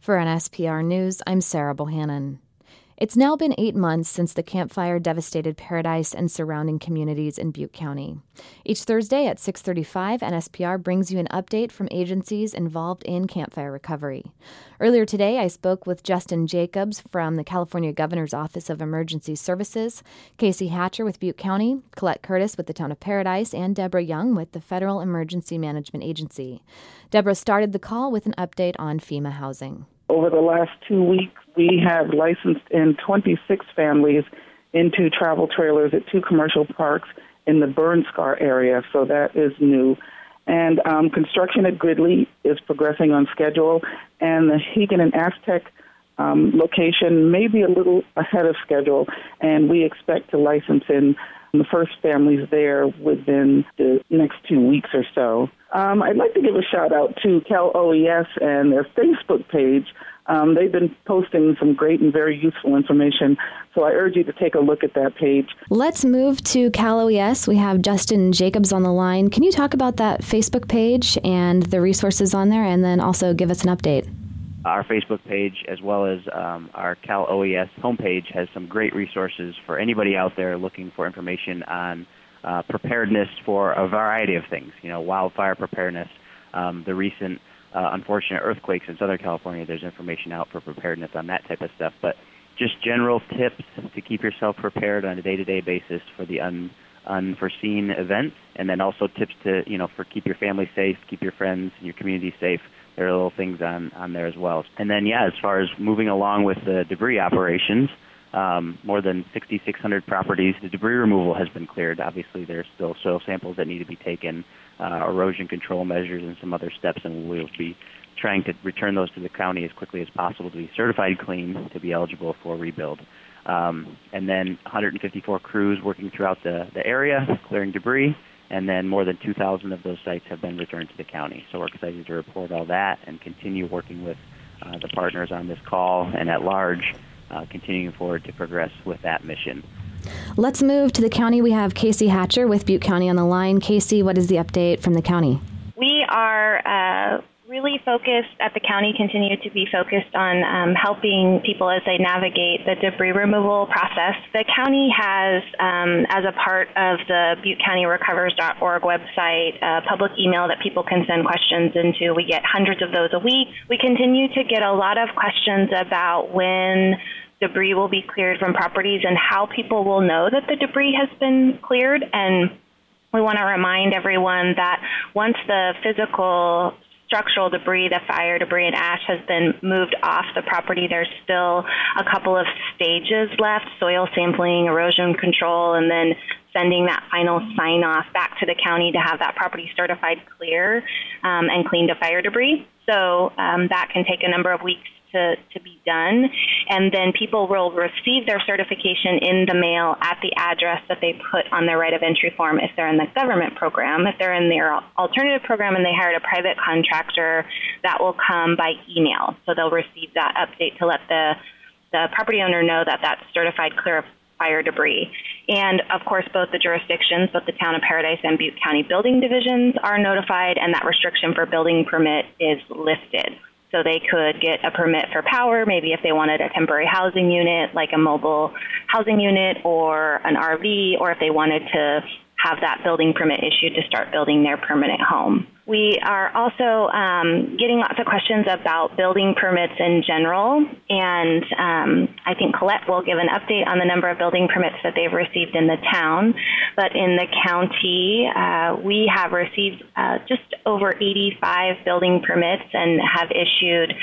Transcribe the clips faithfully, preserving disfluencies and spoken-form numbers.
For N S P R News, I'm Sarah Bohannon. It's now been eight months since the Camp Fire devastated Paradise and surrounding communities in Butte County. Each Thursday at six thirty-five, N S P R brings you an update from agencies involved in Camp Fire recovery. Earlier today, I spoke with Justin Jacobs from the California Governor's Office of Emergency Services, Casey Hatcher with Butte County, Colette Curtis with the Town of Paradise, and Deborah Young with the Federal Emergency Management Agency. Deborah started the call with an update on FEMA housing. Over the last two weeks, we have licensed in twenty-six families into travel trailers at two commercial parks in the burn scar area, so that is new. And um, construction at Gridley is progressing on schedule, and the Hegan and Aztec um, location may be a little ahead of schedule, and we expect to license in the first families there within the next two weeks or so. Um, I'd like to give a shout-out to Cal O E S and their Facebook page. Um, they've been posting some great and very useful information, so I urge you to take a look at that page. Let's move to Cal O E S. We have Justin Jacobs on the line. Can you talk about that Facebook page and the resources on there, and then also give us an update? Our Facebook page, as well as um, our Cal O E S homepage, has some great resources for anybody out there looking for information on uh, preparedness for a variety of things. You know, wildfire preparedness, um, the recent uh, unfortunate earthquakes in Southern California. There's information out for preparedness on that type of stuff. But just general tips to keep yourself prepared on a day-to-day basis for the un, unforeseen events, and then also tips to, you know, for keep your family safe, keep your friends and your community safe. There are little things on, on there as well. And then, yeah, as far as moving along with the debris operations, um, more than six thousand six hundred properties, the debris removal has been cleared. Obviously, there's still soil samples that need to be taken, uh, erosion control measures, and some other steps, and we'll be trying to return those to the county as quickly as possible to be certified clean to be eligible for rebuild. Um, and then one hundred fifty-four crews working throughout the, the area, clearing debris. And then more than two thousand of those sites have been returned to the county. So we're excited to report all that and continue working with uh, the partners on this call and at large, uh, continuing forward to progress with that mission. Let's move to the county. We have Casey Hatcher with Butte County on the line. Casey, what is the update from the county? We are uh, really focused at the county, continue to be focused on um, helping people as they navigate the debris removal process. The county has, um, as a part of the Butte County Recovers dot org website, a public email that people can send questions into. We get hundreds of those a week. We continue to get a lot of questions about when debris will be cleared from properties and how people will know that the debris has been cleared. And we want to remind everyone that once the physical structural debris, the fire debris and ash has been moved off the property, there's still a couple of stages left, soil sampling, erosion control, and then sending that final sign-off back to the county to have that property certified clear um, and cleaned of fire debris. So um, that can take a number of weeks to, to be done. And then people will receive their certification in the mail at the address that they put on their right of entry form if they're in the government program. If they're in their alternative program and they hired a private contractor, that will come by email. So they'll receive that update to let the, the property owner know that that's certified clear of fire debris. And of course, both the jurisdictions, both the Town of Paradise and Butte County building divisions are notified, and that restriction for building permit is lifted. So they could get a permit for power, maybe if they wanted a temporary housing unit, like a mobile housing unit or an R V, or if they wanted to have that building permit issued to start building their permanent home. We are also um, getting lots of questions about building permits in general, and um, I think Colette will give an update on the number of building permits that they've received in the town. But in the county, uh, we have received uh, just over eighty-five building permits and have issued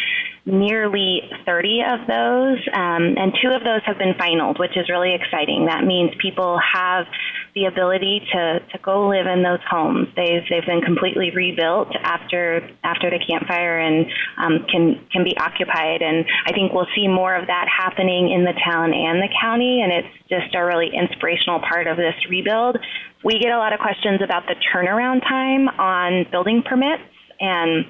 nearly thirty of those, um, and two of those have been finaled, which is really exciting. That means people have the ability to, to go live in those homes. They've they've been completely rebuilt after after the Camp Fire and um, can can be occupied. And I think we'll see more of that happening in the town and the county, and it's just a really inspirational part of this rebuild. We get a lot of questions about the turnaround time on building permits, and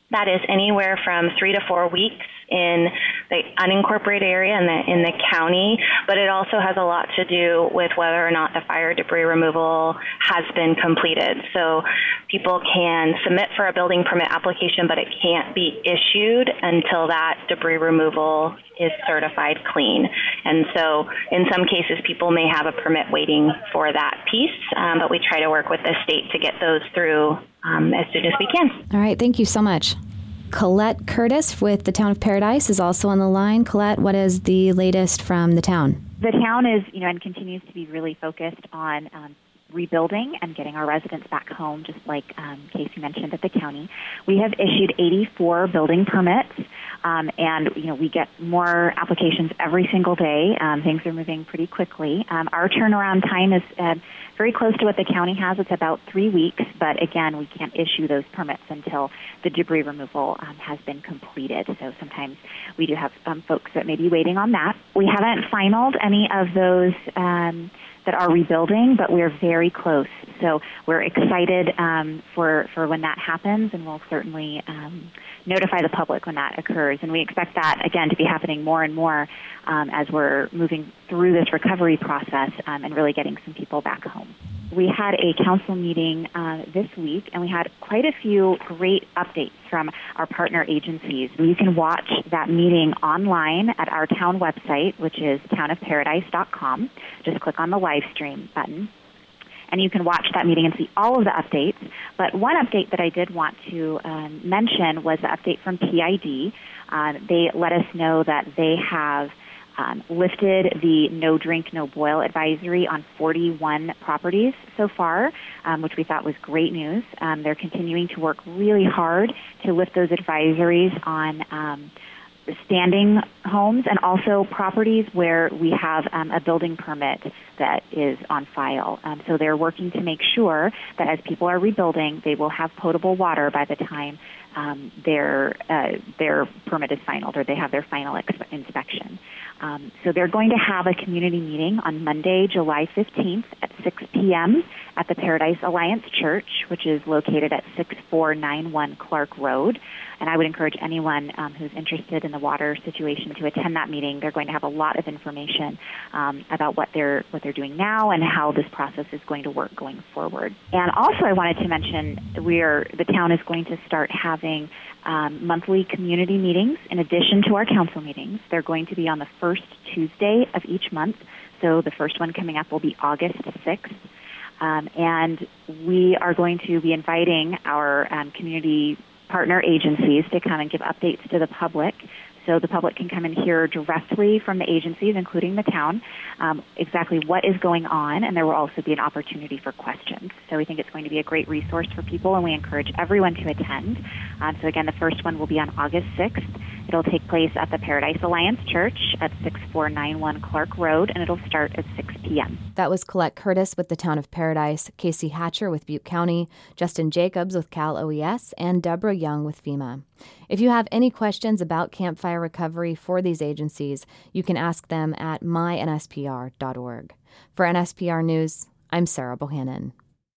That is anywhere from three to four weeks in the unincorporated area in the in the county, but it also has a lot to do with whether or not the fire debris removal has been completed. So people can submit for a building permit application, but it can't be issued until that debris removal is certified clean. And so in some cases, people may have a permit waiting for that piece, um, but we try to work with the state to get those through um, as soon as we can. All right. Thank you so much. Colette Curtis with the Town of Paradise is also on the line. Colette, what is the latest from the town? The town is, you know, and continues to be really focused on um, rebuilding and getting our residents back home, just like um, Casey mentioned at the county. We have issued eighty-four building permits, um, and, you know, we get more applications every single day. Um, things are moving pretty quickly. Um, our turnaround time is uh, very close to what the county has. It's about three weeks, but again, we can't issue those permits until the debris removal um, has been completed. So sometimes we do have um, folks that may be waiting on that. We haven't finalized any of those um, that are rebuilding, but we're very close. So we're excited um, for, for when that happens, and we'll certainly um, notify the public when that occurs. And we expect that, again, to be happening more and more um, as we're moving through this recovery process um, and really getting some people back home. We had a council meeting uh, this week, and we had quite a few great updates from our partner agencies. You can watch that meeting online at our town website, which is town of paradise dot com. Just click on the live stream button, and you can watch that meeting and see all of the updates. But one update that I did want to um, mention was the update from P I D. Uh, they let us know that they have Um, lifted the no drink, no boil advisory on forty-one properties so far, um, which we thought was great news. Um, they're continuing to work really hard to lift those advisories on um, standing homes and also properties where we have um, a building permit that is on file. Um, so they're working to make sure that as people are rebuilding, they will have potable water by the time um, their uh, their permit is finalized or they have their final ex- inspection. Um, so they're going to have a community meeting on Monday, July fifteenth at six p.m. at the Paradise Alliance Church, which is located at six four nine one Clark Road. And I would encourage anyone um, who's interested in the water situation to attend that meeting. They're going to have a lot of information um, about what they're what they're doing now and how this process is going to work going forward. And also, I wanted to mention we're the town is going to start having um, monthly community meetings in addition to our council meetings. They're going to be on the first Tuesday of each month. So the first one coming up will be August sixth. Um, and we are going to be inviting our um, community partner agencies to come and give updates to the public, so the public can come and hear directly from the agencies, including the town, um, exactly what is going on, and there will also be an opportunity for questions. So we think it's going to be a great resource for people, and we encourage everyone to attend. Um, so again, the first one will be on August sixth. It'll take place at the Paradise Alliance Church at six four nine one Clark Road, and it'll start at six p.m. That was Colette Curtis with the Town of Paradise, Casey Hatcher with Butte County, Justin Jacobs with Cal O E S, and Deborah Young with FEMA. If you have any questions about campfire recovery for these agencies, you can ask them at my N S P R dot org. For N S P R News, I'm Sarah Bohannon.